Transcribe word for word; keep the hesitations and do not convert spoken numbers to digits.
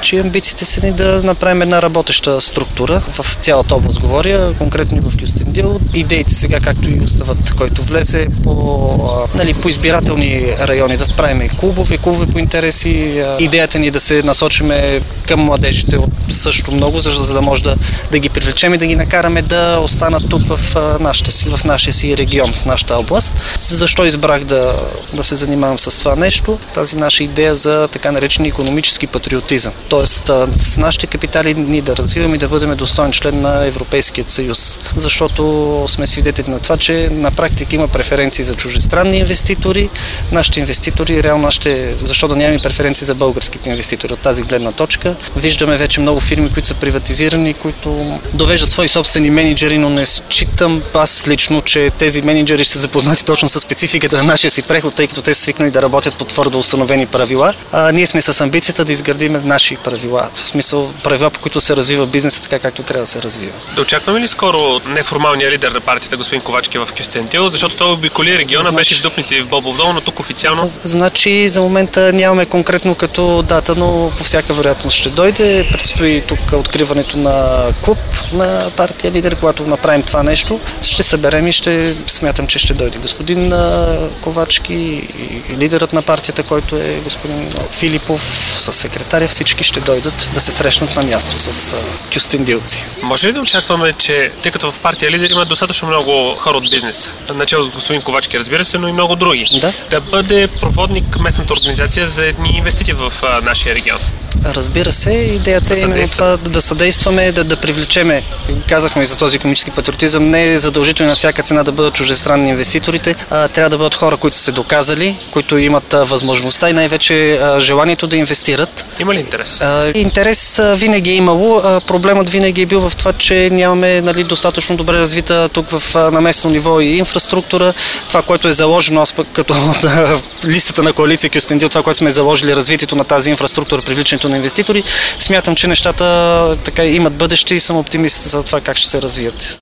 че амбициите са ни да направим една работеща структура в цялата област, говоря, конкретно в Кюстендил. Идеите сега, както и уставът, който влезе по, нали, по избирателни райони, да справим и клубове, клубове по интереси. Идеята ни е да се насочиме към младежите от също много, за, за да може да, да ги привлечем и да ги накараме да останат тук в, нашата си, в нашия си регион, в нашата област. Защо избрах да, да се занимавам с това нещо? Тази наша идея за така наречен икономически патриотизъм. Тоест с нашите капитали ние да развиваме и да бъдем достоен член на Европейският съюз. Защото сме свидетели на това, че на практика има преференции за чуждестранни инвеститори. Нашите инвеститори, реално ще, защо да нямаме преференции за българските инвеститори от тази гледна точка. Виждаме вече много фирми, които са приватизирани, които довеждат свои собствени менеджери, но не считам аз лично, че тези менеджери ще са запознати точно с спецификата на нашия си преход, тъй като те са свикнали да работят по твърдо установени правила. А ние сме с амбицията да изградим наши правила, в смисъл правила, по които се развива бизнеса така, както трябва да се развива. Да очакваме ли скоро неформалния лидер на партията, господин Ковачки, в Кюстендил, защото той обиколи региона, значи, беше в Дупници в Бобов дол, но тук официално... Значи за момента нямаме конкретно като дата, но по всяка вероятност ще дойде. Предстои тук откриването на клуб на партия лидер, когато направим това нещо. Ще съберем и ще смятам, че ще дойде господин Ковачки и лидерът на партията, който е господин Филипов, с секретаря, всички ще дойдат да се срещнат на място с кюстендилци. Може ли да очакваме, че тъй като в партия лидер има достатъчно много хора от бизнес, начало с господин Ковачки, разбира се, но и много други, да, да бъде проводник местната организация за едни инвестиции в а, нашия регион? Разбира се, идеята да е именно това да, да съдействаме, да, да привлечеме. Казахме и за този икономически патриотизъм, не е задължително на всяка цена да бъдат чуждестранни инвеститорите, а трябва да бъдат хора, които са се доказали, които имат а, възможността и най-вече а, желанието да инвестират. Има ли интерес? А, интерес а, винаги е имало. А, проблемът винаги е бил в това, че нямаме, нали, достатъчно добре развита тук в, а, на местно ниво и инфраструктура. Това, което е заложено, аз пък като листата на коалиция Кюстендил, това, което сме заложили, развитието на тази инфраструктура, привличането на инвеститори, смятам, че нещата така имат бъдеще и съм оптимист за това как ще се развият.